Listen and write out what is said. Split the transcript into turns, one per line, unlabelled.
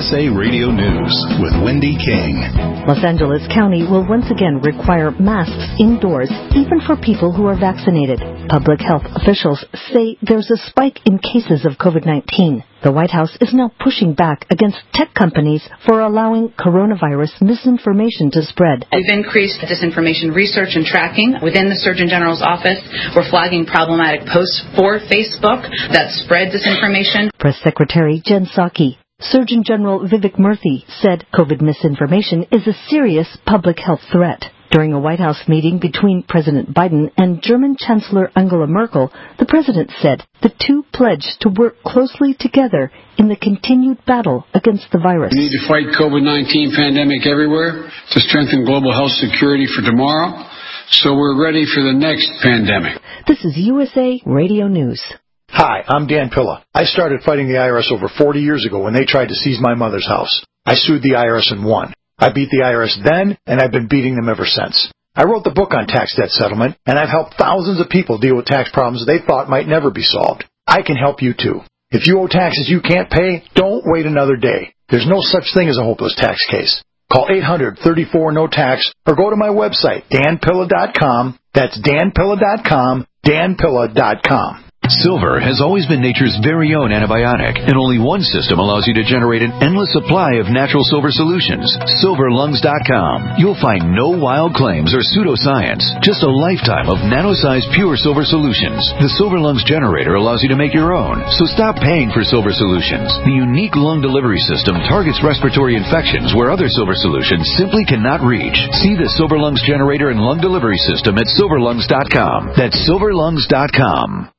USA Radio News with Wendy King.
Los Angeles County will once again require masks indoors, even for people who are vaccinated. Public health officials say there's a spike in cases of COVID-19. The White House is now pushing back against tech companies for allowing coronavirus misinformation to spread.
We've increased disinformation research and tracking within the Surgeon General's office. We're flagging problematic posts for Facebook that spread disinformation.
Press Secretary Jen Psaki. Surgeon General Vivek Murthy said COVID misinformation is a serious public health threat. During a White House meeting between President Biden and German Chancellor Angela Merkel, the president said the two pledged to work closely together in the continued battle against the virus.
We need to fight COVID-19 pandemic everywhere to strengthen global health security for tomorrow, so we're ready for the next pandemic.
This is USA Radio News.
Hi, I'm Dan Pilla. I started fighting the IRS over 40 years ago when they tried to seize my mother's house. I sued the IRS and won. I beat the IRS then, and I've been beating them ever since. I wrote the book on tax debt settlement, and I've helped thousands of people deal with tax problems they thought might never be solved. I can help you too. If you owe taxes you can't pay, don't wait another day. There's no such thing as a hopeless tax case. Call 800-34-NO-TAX or go to my website, danpilla.com. That's danpilla.com, danpilla.com.
Silver has always been nature's very own antibiotic, and only one system allows you to generate an endless supply of natural silver solutions. SilverLungs.com. You'll find no wild claims or pseudoscience, just a lifetime of nano-sized pure silver solutions. The Silver Lungs generator allows you to make your own, so stop paying for silver solutions. The unique lung delivery system targets respiratory infections where other silver solutions simply cannot reach. See the Silver Lungs generator and lung delivery system at SilverLungs.com. That's SilverLungs.com.